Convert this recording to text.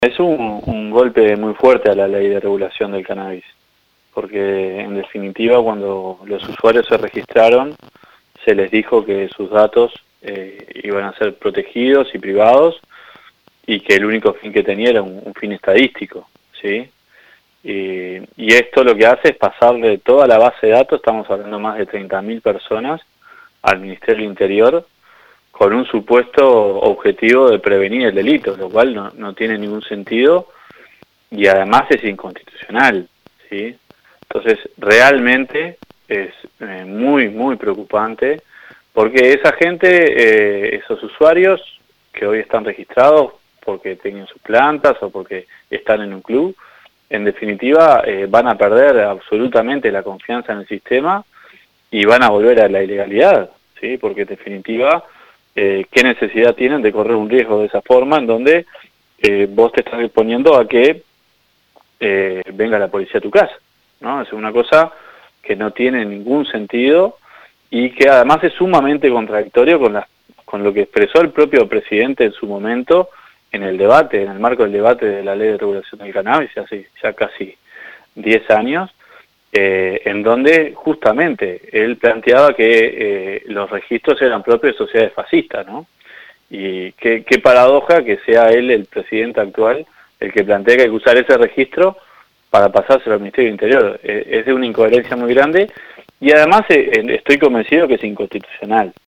Es un golpe muy fuerte a la ley de regulación del cannabis, porque en definitiva cuando los usuarios se registraron, se les dijo que sus datos iban a ser protegidos y privados, y que el único fin que tenía era un fin estadístico, ¿sí? Y esto lo que hace es pasarle toda la base de datos, estamos hablando de más de 30.000 personas, al Ministerio del Interior, con un supuesto objetivo de prevenir el delito, lo cual no tiene ningún sentido y además es inconstitucional, ¿sí? Entonces realmente es muy preocupante, porque esa gente, esos usuarios que hoy están registrados porque tienen sus plantas o porque están en un club, en definitiva van a perder absolutamente la confianza en el sistema y van a volver a la ilegalidad, ¿sí? Porque en definitiva, ¿qué necesidad tienen de correr un riesgo de esa forma en donde vos te estás exponiendo a que venga la policía a tu casa, ¿no? Es una cosa que no tiene ningún sentido y que además es sumamente contradictorio con lo que expresó el propio presidente en su momento en el debate, en el marco del debate de la ley de regulación del cannabis, hace ya casi 10 años, en donde justamente él planteaba que los registros eran propios de sociedades fascistas, ¿no? Y qué paradoja que sea él, el presidente actual, el que plantea que hay que usar ese registro para pasárselo al Ministerio del Interior. Es de una incoherencia muy grande y además estoy convencido que es inconstitucional.